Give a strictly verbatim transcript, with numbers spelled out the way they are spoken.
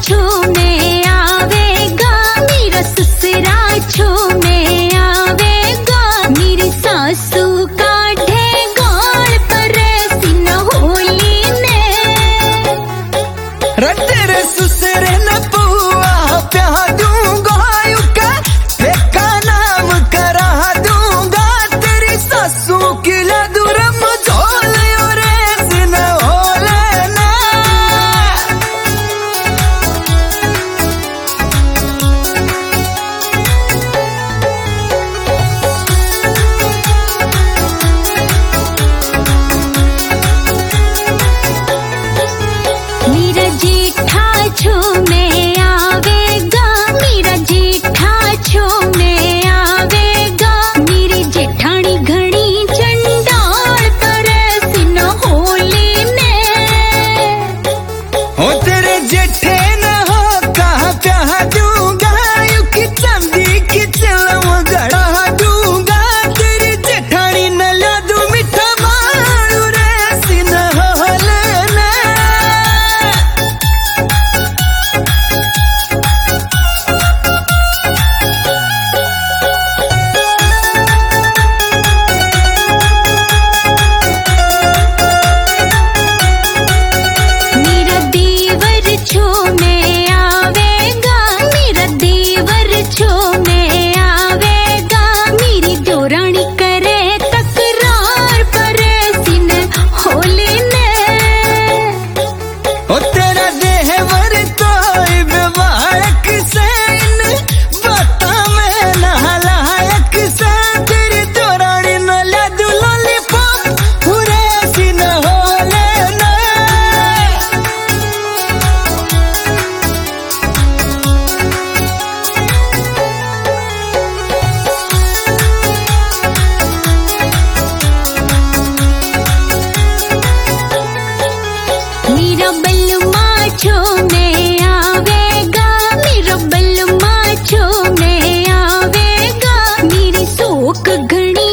छो में आवेगा, मेरा ससुरा छो में आवेगा, मेरी सासू काढ़े गाल पर सीना होली ने। रे तेरे ससुरे न पुआ प्या दूंगा, युका देखा नाम करा दूंगा, तेरी सासू की लदुर मझोल और सीना होले ना। मेरा जेठा छो में आवेगा, मेरा जेठा छो में आवेगा, मेरी जेठानी घणी चंडाल पर सीना होली ने। हो तेरे जेठे न हो कहा प्या दूंगा, युकी चांदी की चलम गड़ा दूंगा, तेरी जेठानी न लदू मिठा मारू रे सीना होले ना। मेरा देवर छो में आवेगा, मेरा देवर छो में आवेगा, मेरी देवरानी करे तकरार पर सीन होली ने। ओ तेरा देवर तो विवाहक से इन बाता में नहलायक से, तेरी दौरानी न लदू लॉलीपॉप पूरे सीन होले ना। मेरा बलमा छो में आवेगा, मेरा बलमा छो में आवेगा, मेरी सोक घणी